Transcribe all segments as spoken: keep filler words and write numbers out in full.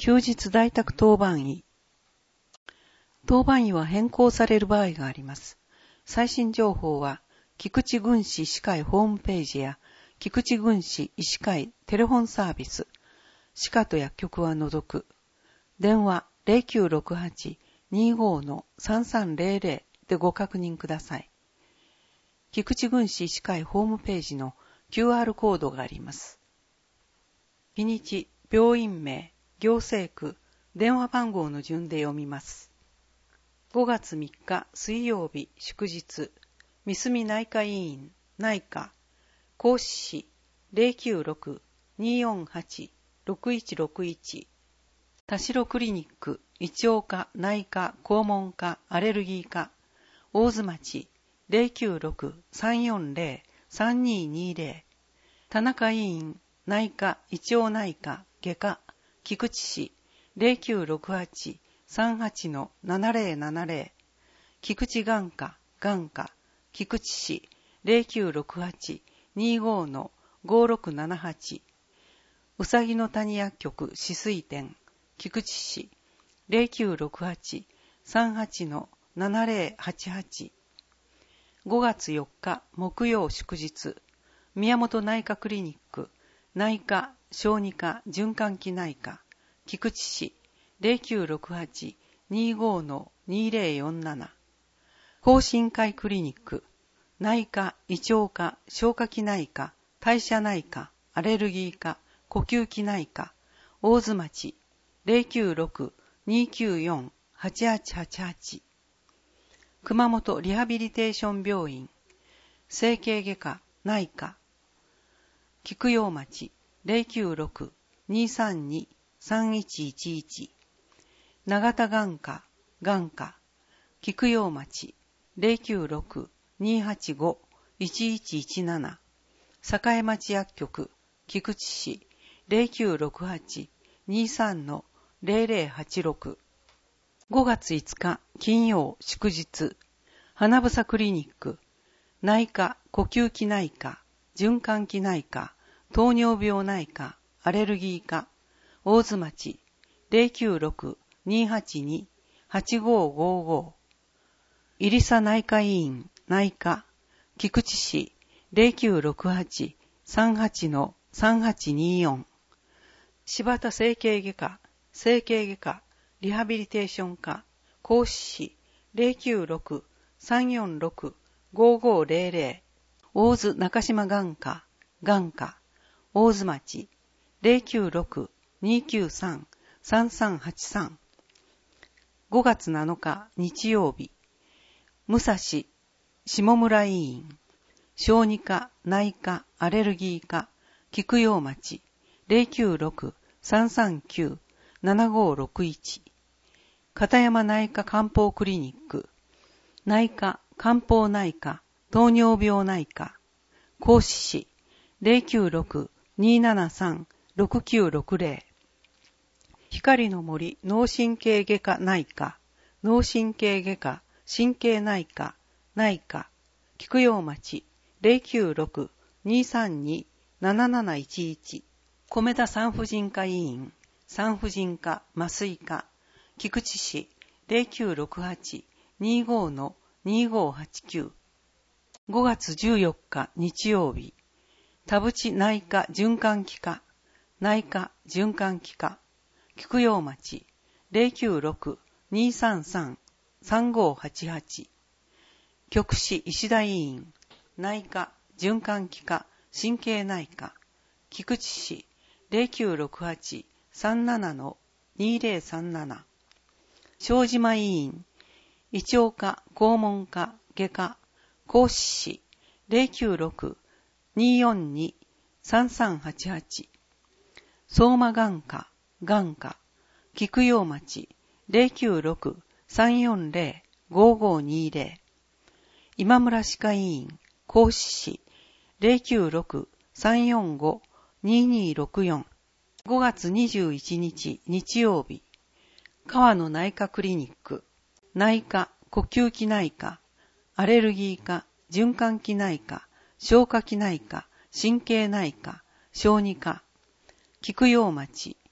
休日在宅当番医。当番医は変更される場合があります。最新情報は、菊池郡市医師会ホームページや、菊池郡市医師会テレフォンサービス、歯科と薬局は除く、電話 ゼロきゅうろくはち にーごー のさんさんゼロゼロ でご確認ください。菊池郡市医師会ホームページの キューアール コードがあります。日にち、病院名、行政区、電話番号の順で読みます。ごがつみっか水曜日祝日、三隅内科医院、内科、甲子市 ゼロきゅうろく にーよんはち ろくいちろくいち、田代クリニック、胃腸科、内科、肛門科、アレルギー科、大津町 ゼロきゅうろく さんよんゼロ さんにーにーゼロ、田中医院、内科、胃腸内科、外科、菊池市 ゼロきゅうろくはち さんはち ななゼロななゼロ、菊池眼科、眼科、菊池市 ゼロきゅうろくはち にーごー ごろくななはち、うさぎの谷薬局止水店、菊池市 ゼロきゅうろくはち さんはち ななゼロはちはち、ごがつよっか木曜祝日、宮本内科クリニック、内科、小児科、循環器内科、菊池市 ゼロきゅうろくはち にーごー にーゼロよんなな、放心会クリニック、内科、胃腸科、消化器内科、代謝内科、アレルギー科、呼吸器内科、大津町 ゼロきゅうろく にーきゅうよん はちはちはちはち、熊本リハビリテーション病院、整形外科、内科、菊陽町 ゼロきゅうろく にーさんに さんいちいちいち、長田眼科、眼科、菊陽町 ゼロきゅうろく にーはちご いちいちいちなな、栄町薬局、菊池市 ゼロきゅうろくはち にーさん ゼロゼロはちろく、ごがついつか金曜祝日、花房クリニック、内科、呼吸器内科、循環器内科、糖尿病内科、アレルギー科、大津町 ゼロきゅうろく にーはちに はちごーごーごー、入佐内科医院、内科、菊池市 ゼロきゅうろくはち さんはち さんはちにーよん、柴田整形外科、整形外科、リハビリテーション科、甲子市 ゼロきゅうろく さんよんろく ごーごーゼロゼロ、大津中島眼科、眼科、大津町 ゼロきゅうろく にーきゅうさん さんさんはちさん、ごがつなのか日曜日、武蔵下村医院、小児科、内科、アレルギー科、菊陽町 ゼロきゅうろく さんさんきゅう ななごーろくいち、片山内科漢方クリニック、内科、漢方内科、糖尿病内科、甲子市 ゼロきゅうろく にーななさん ろくきゅうろくゼロ、光の森脳神経外科内科、脳神経外科、神経内科、内科、菊陽町 ゼロきゅうろく にーさんに なななないちいち、米田産婦人科医院、産婦人科、麻酔科、菊池市 ゼロきゅうろくはち にーごー にーごーはちきゅう、ごがつじゅうよっか日曜日、田淵内科循環器科、内科循環器科、菊陽町 ゼロきゅうろく にーさんさん さんごーはちはち、極市石田医院、内科循環器科、神経内科、菊池市 ゼロきゅうろくはち さんなな にーゼロさんなな、小島医院、胃腸科、肛門科、外科、甲子市 ゼロきゅうろく にーよんに さんさんはちはち、相馬眼科、眼科、菊陽町 ゼロきゅうろく さんよんゼロ ごーごーにーゼロ、今村歯科医院、甲子市 ゼロきゅうろく さんよんご にーにーろくよん、ごがつにじゅういちにち日曜日、川野内科クリニック、内科、呼吸器内科、アレルギー科、循環器内科、消化器内科、神経内科、小児科、菊陽町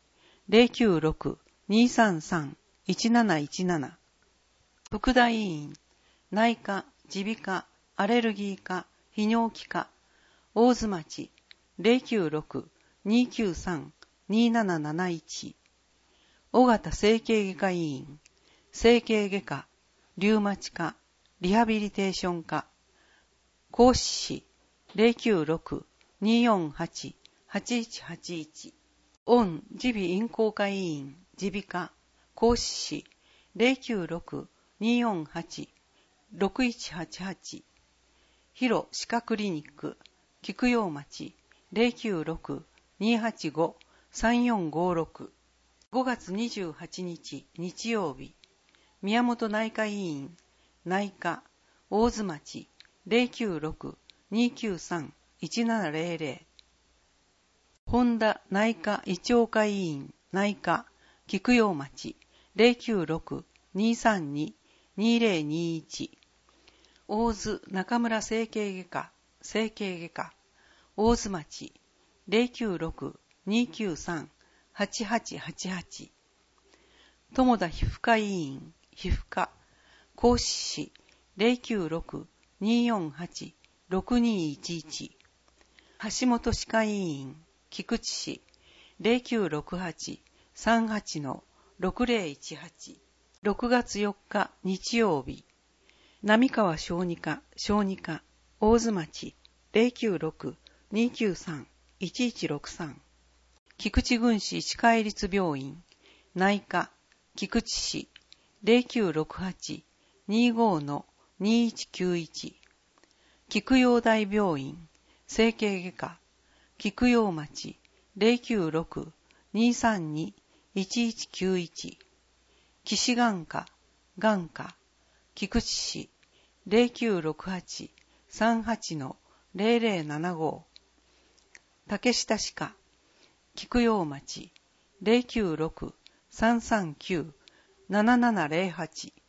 ゼロきゅうろく にーさんさん いちなないちなな。副大委員、内科、耳鼻科、アレルギー科、泌尿器科、大津町、ゼロきゅうろく にーきゅうさん にーなななないち。尾形整形外科医院、整形外科、リウマチ科、リハビリテーション科、甲子市、ゼロきゅうろく にーよんはち はちいちはちいち。御耳鼻咽喉科医院、耳鼻科、甲子市、ゼロきゅうろく にーよんはち ろくいちはちはち。広歯科クリニック、菊陽町、ゼロきゅうろく にーはちご さんよんごろく。ごがつにじゅうはちにち日曜日、宮本内科医院、内科、大津町、ゼロきゅうろく にーきゅうさん いちななゼロゼロ。本田内科胃腸科医院、内科、菊陽町、ゼロきゅうろく にーさんに にーゼロにいち。大津中村整形外科、整形外科、大津町、ゼロきゅうろく にーきゅうさん はちはちはちはち。友田皮膚科医院、皮膚科、甲子市、ゼロきゅうろく にーよんはち ろくにいちいち。橋本歯科医院、菊池市、ゼロきゅうろくはち さんはち ろくゼロいちはち。ろくがつよっか日曜日、並川小児科、小児科、大津町、ゼロきゅうろく にーきゅうさん いちいちろくさん。菊池郡市歯科医律病院、内科、菊池市、ゼロきゅうろくはち にーご にーいちきゅういち。菊陽大病院、整形外科、菊陽町、ゼロきゅうろく にーさんに いちいちきゅういち。岸眼科、眼科、菊池市、ゼロきゅうろくはち さんはち ゼロゼロななご。竹下歯科、菊陽町、ゼロきゅうろく さんさんきゅう ななななゼロはち。